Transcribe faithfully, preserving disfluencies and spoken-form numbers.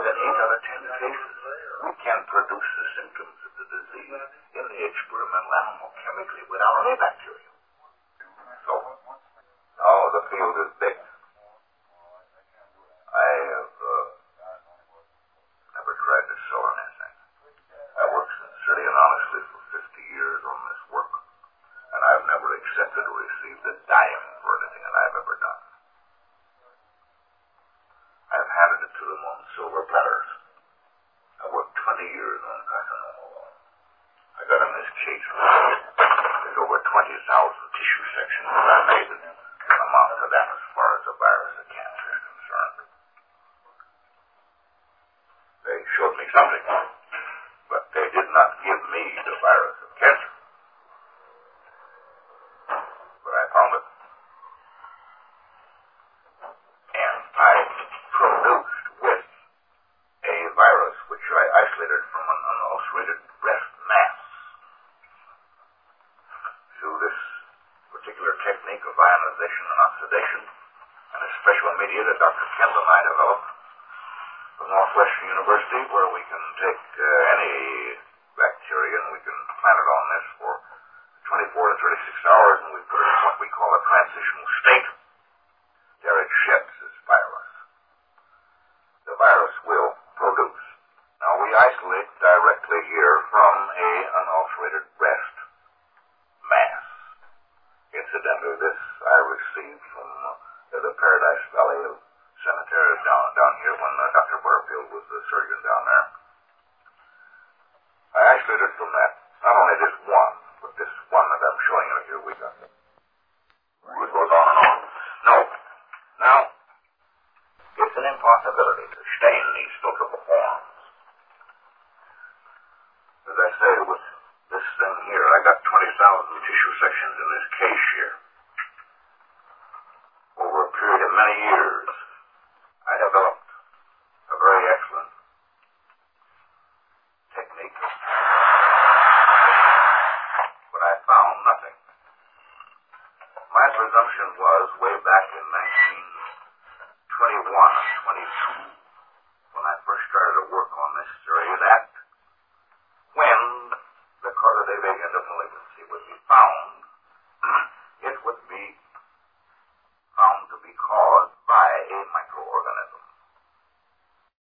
in eight out of ten cases, we can produce the symptoms of the disease in the experimental animal chemically without any bacteria. So, now the field is big. I have uh, never tried to sell anything. I worked sincerely and honestly for fifty years on this work, and I've never accepted or received a dime for anything that I've ever done. I've handed it to them on silver platters. I worked twenty years on carcinoma alone. I got in this case. There's over twenty thousand tissue sections that I made that amount to that as far as the virus of cancer is concerned. They showed me something, but they did not give me the virus of cancer. But I found it. And I produced with a virus which I isolated from an unulcerated breast mass through this particular technique of ionization and oxidation and a special media that Doctor Kendall and I developed from Northwestern University, where we can take uh, any bacteria and we can plant it on this for twenty-four to thirty-six hours, and we put it in what we call a transitional state. There it sheds this virus. The virus will produce. Now we isolate directly here from a unulcerated breast mass. Incidentally, this I received from uh, the Paradise Valley Cemetery down down here when uh, Doctor Butterfield was the surgeon down there. I isolated from that not only this one, but this one that I'm showing you here. We got it. It goes on and on. No. Now, it's an impossibility to stain these filterable forms. As I say, with this thing here, I got twenty thousand tissue sections in this case here. Over a period of many years, I developed a very excellent technique. But I found nothing. My presumption was, way back in nineteen twenty-one and twenty-two,